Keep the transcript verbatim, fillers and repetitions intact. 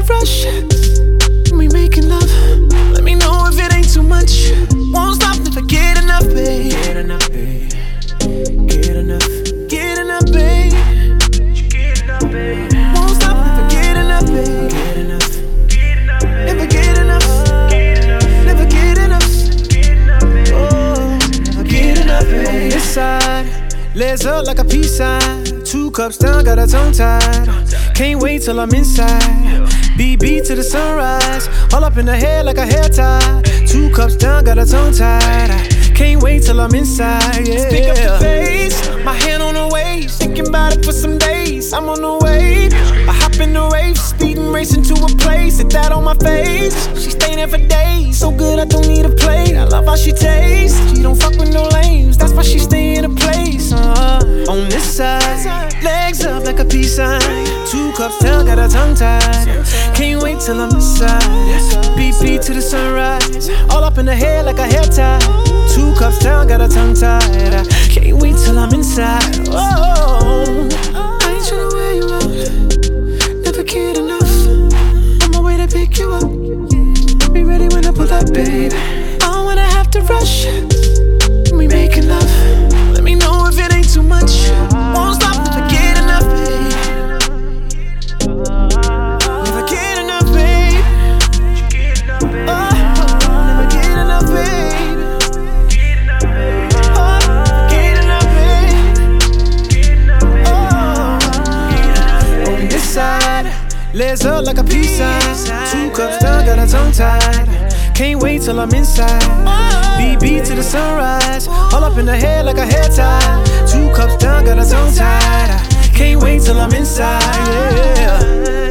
rush when we making love. Let me know if it ain't too much. Won't stop, never get enough, babe. Get enough, babe. Get enough. Get enough, babe. Get enough, babe. Won't stop, never get enough, babe. Get enough. Never get enough. Never get enough. Oh, never get enough, babe. On this side, legs up like a peace sign. Two cups down, got a tongue tied. Can't wait till I'm inside. B B to the sunrise. All up in the hair like a hair tie. Two cups down, got a tongue tied. I can't wait till I'm inside, yeah. Pick up the pace, my hand on the waist. Thinking about it for some days, I'm on the way. I hop in the rave, speeding, racing to a place. Hit that on my face, she staying there for days. So good I don't need a plate, I love how she tastes. She don't fuck with no lames, that's why she stay in a place, uh on this side, legs up like a peace sign. Two cups down, got a tongue tied. Can't wait till I'm inside. B P to the sunrise. All up in the hair like a hair tie. Two cups down, got a tongue tied. I can't wait till I'm inside. Oh, I ain't tryna wear you out. Never get enough. On my way to pick you up. Be ready when I pull up, babe. I don't wanna have to rush when we making love. Let me know if it ain't too much. Won't stop, never get enough, babe. Never get enough, babe. Oh, never get enough, babe. Oh, get enough, babe. Oh, on this side, legs up like a peace sign. Two cups down, got a tongue tied. Can't wait till I'm inside. B B to the sunrise. All up in the hair like a hair tie. Two cups down, got a tongue tied. I can't wait till I'm inside, yeah.